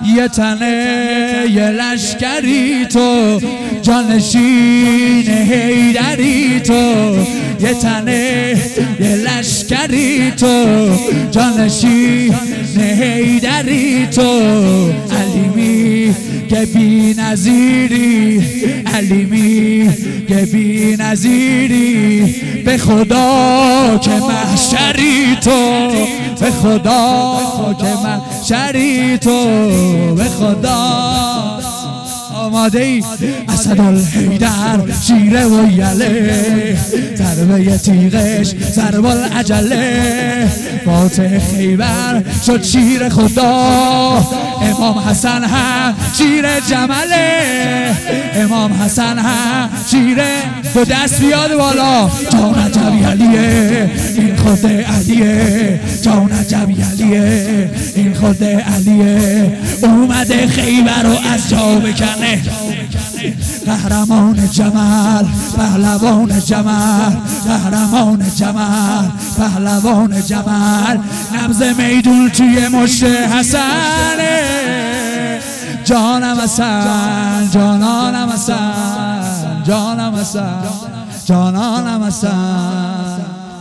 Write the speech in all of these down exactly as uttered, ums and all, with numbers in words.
یه تنه یه لشکری تو، جانشین حیدری تو. یه تنه یه لشکری تو، جانشین حیدری تو. علیمی که بی نظیری، علیمی که بی نظیری. به خدا که محشری تو، به خدا که محشری تو. به خدا آماده ای اسدالحیدر شیره و یله، ضربه تیغش ضرب العجله. فاتح خیبر شد شیر خدا، امام حسن هم شیر جمله. امام حسن هم شیر، دو دست بیاد بالا. جان عجبی علیه این خود علیه، جان عجبی علیه این خود علیه. اومده خیبر رو از جا بکنه. قهرمان جمل، پهلوان جمل، قهرمان جمل، پهلوان جمل. نبض میدون توی مشت حسنه. جانم حسن، جانانم حسن، جانم حسن، جانانم حسن.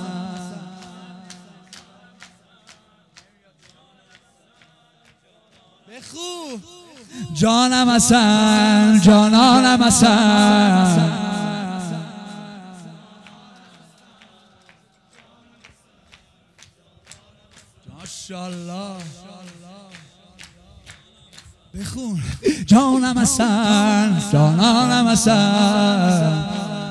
بخو جانم حسن، جانانم حسن. ماشاءالله بخون جانم حسن، جانانم حسن.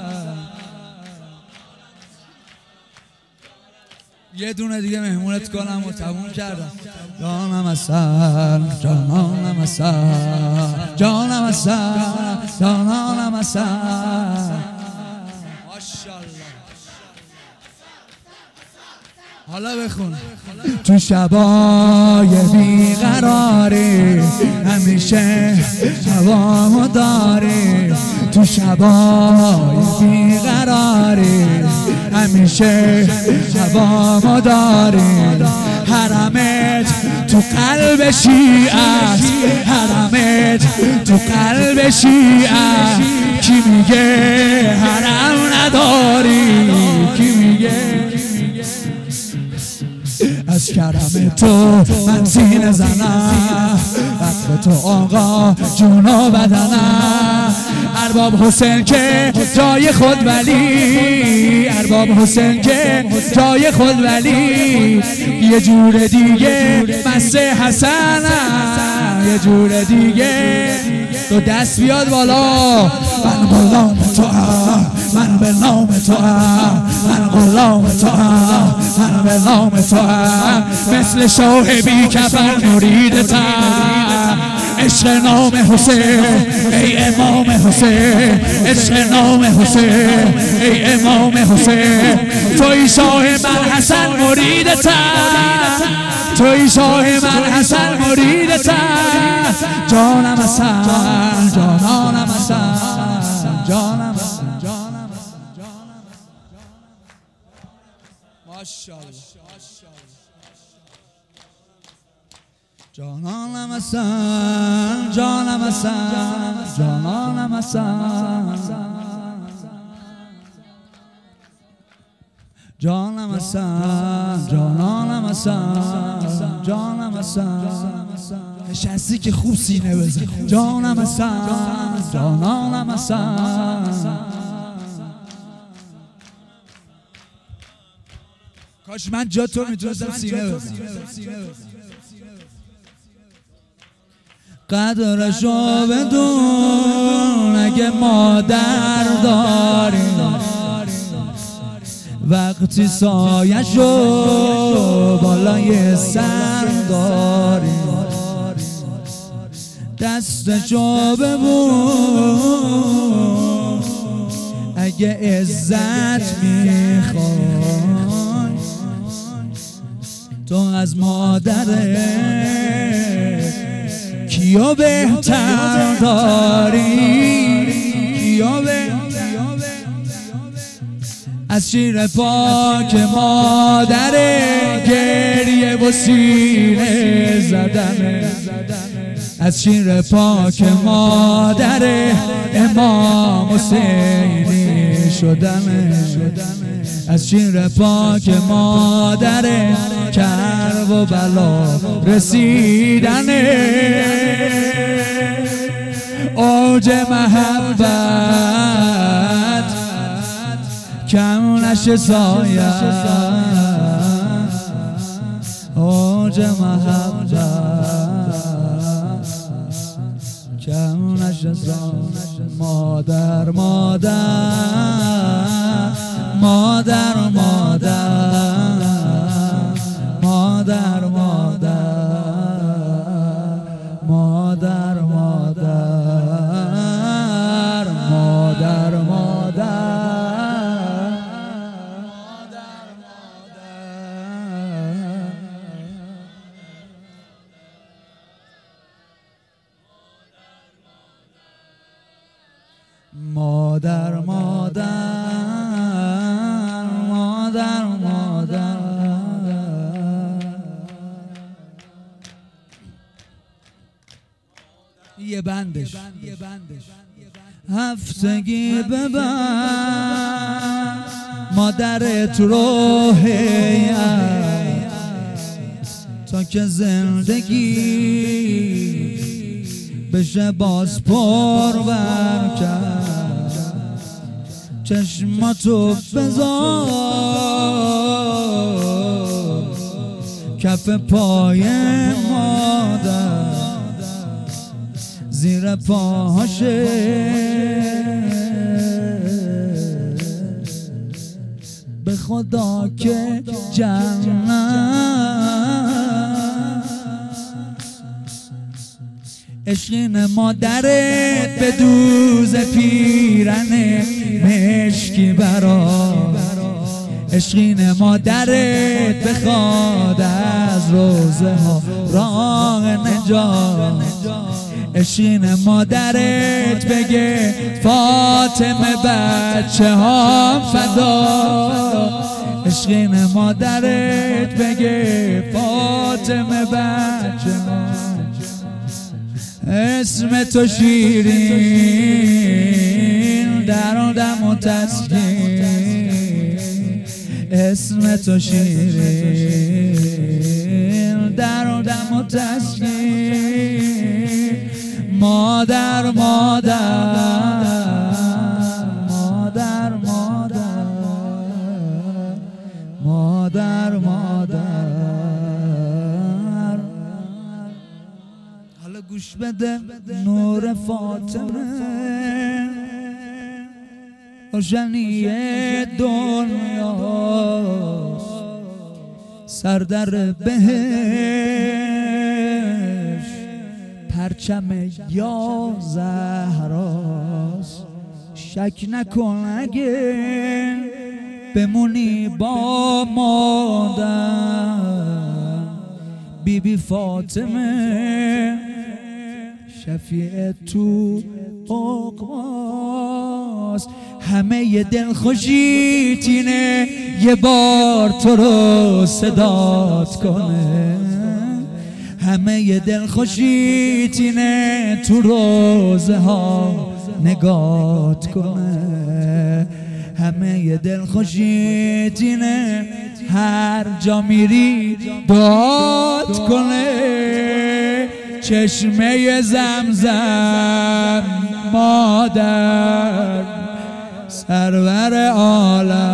یه دونه دیگه مهمونت کنم و تموم کردم. جانم حسن، جانانم حسن، جانم حسن، جانانم حسن. ماشاءالله. حالا بخون. تو شبای بیقراری همیشه هوامو داری. تو شبای بیقراری همیشه هوامو داری. حرمت تو قلب شیعه است، حرمت تو قلب شیعه است. کی میگه حرم نداری؟ کی میگه؟ از کرم تو من سینه زنم، وقت تو آقا جون و بدنم. ارباب حسین که جای خود ولی، ارباب حسین که جای خود ولی. یه جور دیگه مست حسنم، یه جور دیگه. تو دست بیاد بالا. من غلام تو ام، من به نام تو ام، من غلام تو ام، من به نام تو ام. مثل شاه بی کفن مریدتم. عشق نام حسین ای امام حسین، عشق نام حسین ای امام حسین. توی شاه من حسن مریدتم، توی شاه من حسن مریدتم. جانم حسن، جانانم حسن، جانم حسن، جانم حسن، جانم ماشاءالله. جانانم حسن، جانم حسن، جانانم حسن، جانم حسن، جانانم حسن، جانم حسن. نشستی که خوب سینه بزن. جانم حسن، جانانم حسن. کاش من جا تو میتونستم سینه بزن. قدرشو بدون اگه مادر داری، وقتی سایشو بالای سر داری. دستشو ببوس اگه عزت میخوای. تو از مادرت کیو بهتر داری؟ کیو بهتر؟ از شیر پاک مادر گریه و سینه زدن. از شیر پاک مادر امام حسینی شدن، از شیر پاک مادر کرب و بلا رسیدن، اوج محبت کم نشه سایه، اوج محبت کم نشه سایه. مادر مادر مادر مادر مادر مادر مادر مادر مادر مادر مادر مادر مادر یه بندش هفتگی ببر مادرت رو هیئت تا که زندگی بشه باز پرور کرد. چشماتو بذار کف پای مادر، زیر پاهاشه به خدا که جنت. عشقین مادرت به دوز پیرن مشکی برا، عشقین مادرت بخواد از روزه ها راه نجات، عشقین مادرت بگه فاطمه بچه ها فدا، عشقین مادرت بگه فاطمه بچه ها. اسم تو شیرین در دم و تسکین، اسم تو شیرین در دم و تسکین. مادر مادر مادر مادر مادر مادر. حالا گوش بده نور فاطمه روشنی دنیاست، سردر بهش پرچم یا زهراست. شک نکن اگه بمونی با مادر، بی بی فاطمه شفیع تو عقباست. همه ی دلخوشی تینه یه بار تو رو صدات کنه، همه ی دلخوشی تینه تو روزه ها نگات کنه، همه ی دلخوشی تینه هر جا میری دعات کنه. چشمه زمزم مادر سرور عالم